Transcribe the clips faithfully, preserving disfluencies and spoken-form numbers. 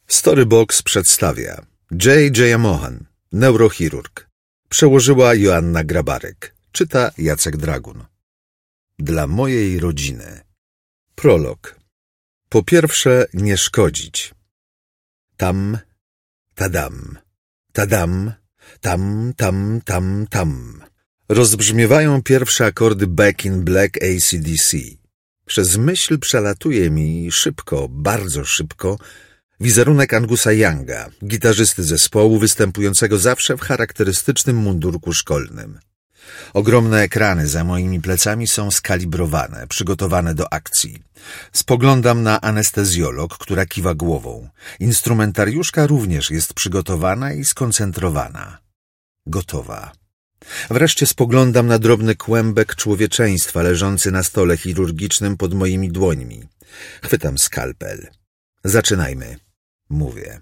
Storybox przedstawia J. Jayamohan, neurochirurg. Przełożyła Joanna Grabarek. Czyta Jacek Dragun. Dla mojej rodziny. Prolog. Po pierwsze, nie szkodzić. Tam, tadam, tadam, tam, tam, tam, tam. Rozbrzmiewają pierwsze akordy Back in Black A C D C. Przez myśl przelatuje mi szybko, bardzo szybko, wizerunek Angusa Younga, gitarzysty zespołu występującego zawsze w charakterystycznym mundurku szkolnym. Ogromne ekrany za moimi plecami są skalibrowane, przygotowane do akcji. Spoglądam na anestezjolog, która kiwa głową. Instrumentariuszka również jest przygotowana i skoncentrowana. Gotowa. Wreszcie spoglądam na drobny kłębek człowieczeństwa leżący na stole chirurgicznym pod moimi dłońmi. Chwytam skalpel. Zaczynajmy, mówię.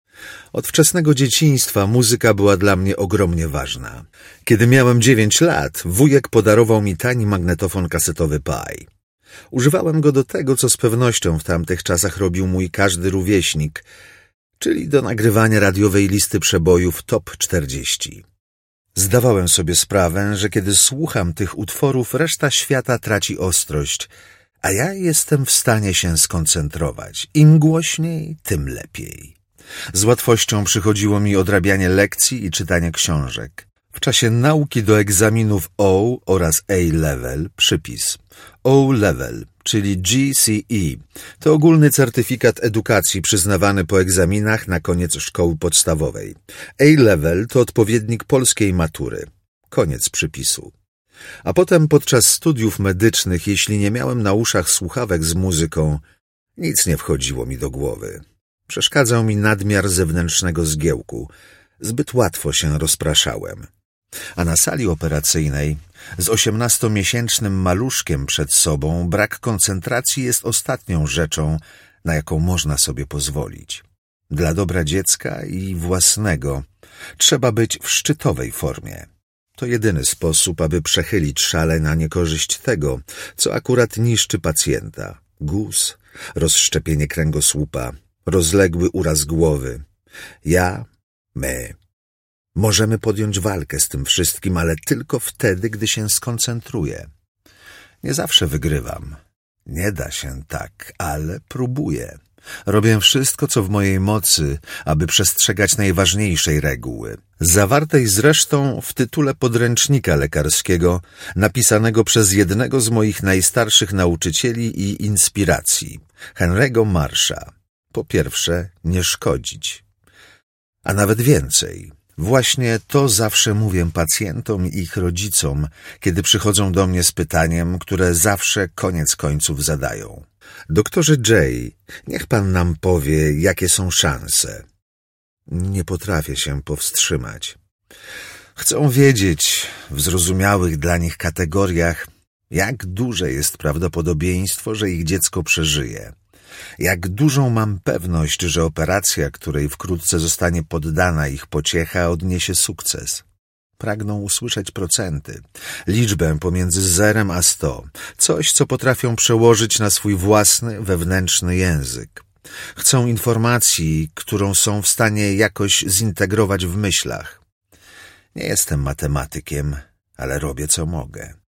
Od wczesnego dzieciństwa muzyka była dla mnie ogromnie ważna. Kiedy miałem dziewięć lat, wujek podarował mi tani magnetofon kasetowy Pi. Używałem go do tego, co z pewnością w tamtych czasach robił mój każdy rówieśnik, czyli do nagrywania radiowej listy przebojów Top czterdzieści. Zdawałem sobie sprawę, że kiedy słucham tych utworów, reszta świata traci ostrość, a ja jestem w stanie się skoncentrować. Im głośniej, tym lepiej. Z łatwością przychodziło mi odrabianie lekcji i czytanie książek. W czasie nauki do egzaminów O oraz A-Level przypis. O-Level, czyli G C E, to ogólny certyfikat edukacji przyznawany po egzaminach na koniec szkoły podstawowej. A-Level to odpowiednik polskiej matury. Koniec przypisu. A potem podczas studiów medycznych, jeśli nie miałem na uszach słuchawek z muzyką, nic nie wchodziło mi do głowy. Przeszkadzał mi nadmiar zewnętrznego zgiełku. Zbyt łatwo się rozpraszałem. A na sali operacyjnej z osiemnastomiesięcznym maluszkiem przed sobą brak koncentracji jest ostatnią rzeczą, na jaką można sobie pozwolić. Dla dobra dziecka i własnego trzeba być w szczytowej formie. To jedyny sposób, aby przechylić szale na niekorzyść tego, co akurat niszczy pacjenta. Guz, rozszczepienie kręgosłupa, rozległy uraz głowy. Ja, my. Możemy podjąć walkę z tym wszystkim, ale tylko wtedy, gdy się skoncentruję. Nie zawsze wygrywam. Nie da się tak, ale próbuję. Robię wszystko, co w mojej mocy, aby przestrzegać najważniejszej reguły, zawartej zresztą w tytule podręcznika lekarskiego, napisanego przez jednego z moich najstarszych nauczycieli i inspiracji, Henry'ego Marsha. Po pierwsze, nie szkodzić. A nawet więcej. Właśnie to zawsze mówię pacjentom i ich rodzicom, kiedy przychodzą do mnie z pytaniem, które zawsze koniec końców zadają. Doktorze J, niech pan nam powie, jakie są szanse. Nie potrafię się powstrzymać. Chcą wiedzieć w zrozumiałych dla nich kategoriach, jak duże jest prawdopodobieństwo, że ich dziecko przeżyje. Jak dużą mam pewność, że operacja, której wkrótce zostanie poddana ich pociecha, odniesie sukces. Pragną usłyszeć procenty, liczbę pomiędzy zerem a sto, coś, co potrafią przełożyć na swój własny, wewnętrzny język. Chcą informacji, którą są w stanie jakoś zintegrować w myślach. Nie jestem matematykiem, ale robię co mogę.